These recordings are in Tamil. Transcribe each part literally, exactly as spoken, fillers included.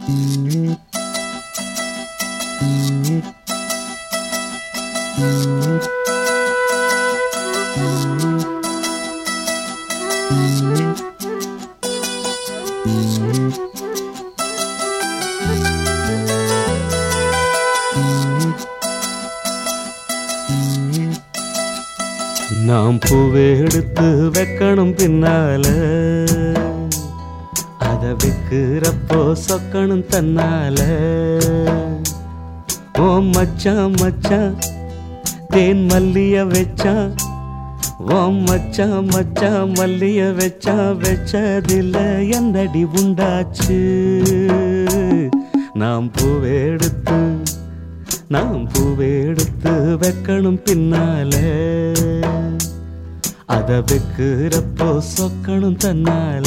நாம் பூவே எடுத்து வைக்கணும் பின்னால, அத வைக்கிறப்போ சொக்கணும் தன்னால. ஓ மச்சான் மச்சான் தேன் மல்லிய வச்சான், ஓ மச்சான் மச்சான் மல்லிய வச்சா வச்சதில்ல என்னடி உண்டாச்சு. நாம் பூவே எடுத்து நாம் பூவே எடுத்து வைக்கணும் பின்னால, அத வைக்கிறப்போ சொக்கணும் தன்னால.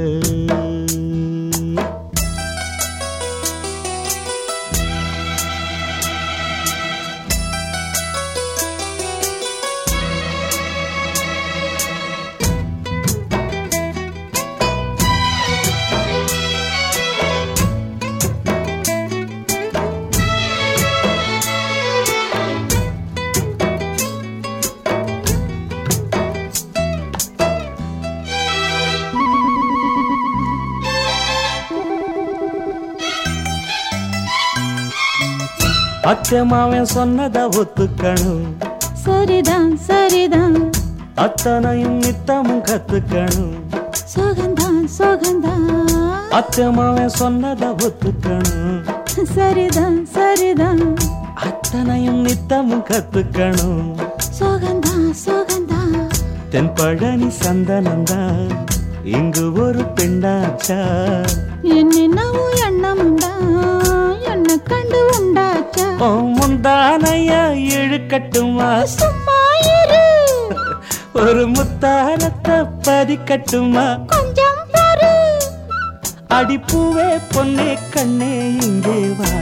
அத்தமாவன் சொன்னதை ஒத்துக்கணும், சரிதான் சரிதான். அத்தனையும் நித்தமும் கத்துக்கணும், சோகந்தான் சோகந்தான். அத்தமாவன் சொன்னதை ஒத்துக்கணும், சரிதான் சரிதான். அத்தனையும் நித்தமும் கத்துக்கணும், சோகந்தான் சோகந்தான். தென் பழனி சந்தனந்தான் இங்கு ஒரு பெண்ணாச்சா, என்னென்னவோ எண்ணமுண்டா என்ன கண்டு உண்டாச்சா. முந்தானையா இழுக்கட்டுமா, சும்மா இரு. ஒரு முத்தாரத்தை பதிக்கட்டுமா, கொஞ்சம் பாரு. அடிப்பூவே பொன்னே கண்ணே இங்கே வா.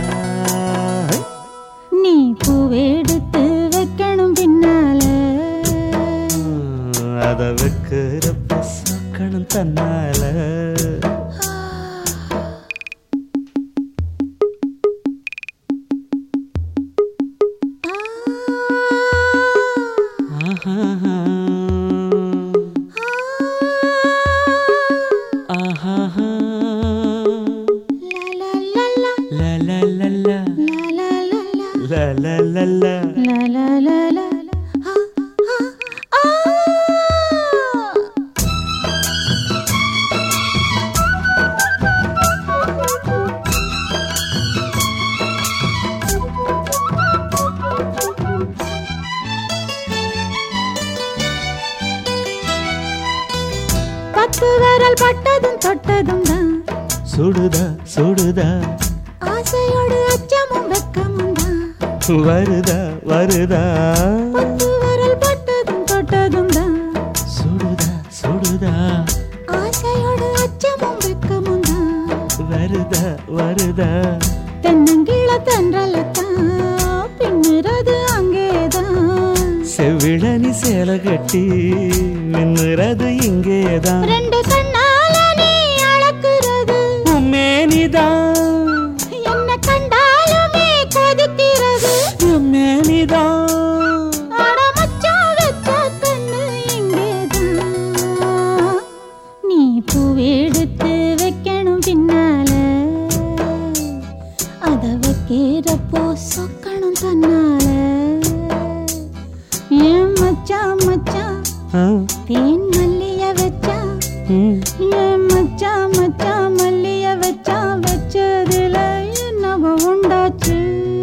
நீ பூவெடுத்து வைக்கணும் பின்னால, அத வைக்கிறப்ப சொக்கணும் தன்னால. பத்து விரல் பட்டதும் தொட்டதும் தான் சுடுதா சுடுதா, ஆசையோடு அச்சமும் வெக்கமும் தான் வருதா வருதா. பத்து விரல் பட்டதும் தொட்டதும் தான் சுடுதா சுடுதா, ஆசையோடு அச்சமும் வெக்கமும் தான் வருதா வருதா. தென்னங்கீழ தென்றலத்தான் பின்னுறது அங்கேதான், செவிழனி சேலை கட்டி மின்னுறது இங்கேதான். ரெண்டு கண்ணால நீ அளக்குறது உம்மேனிதான், என்ன கண்டாலுமே கொதிக்கிறது உம்மேனிதான். அட மச்சான் வெச்ச கண்ணு இங்கேதான். நீ பூவெடுத்து வைக்கணும் பின்னால, அத வைக்கிறப்போ சொக்கணும் தன்னால. ஏன் மச்சான் மச்சான் தேன் மல்லிய வச்சா, ஏன் மச்சான் மச்சான் மல்லிய வச்சா வச்சதுல என்னவோ உண்டாச்சு.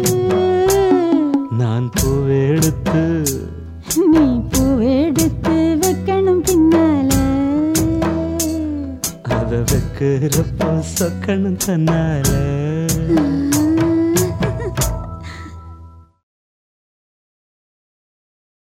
நான் பூவெடுத்து நீ பூவெடுத்து வைக்கணும் பின்னால, அத வைக்கிறப்போ சொக்கணும் தன்னால.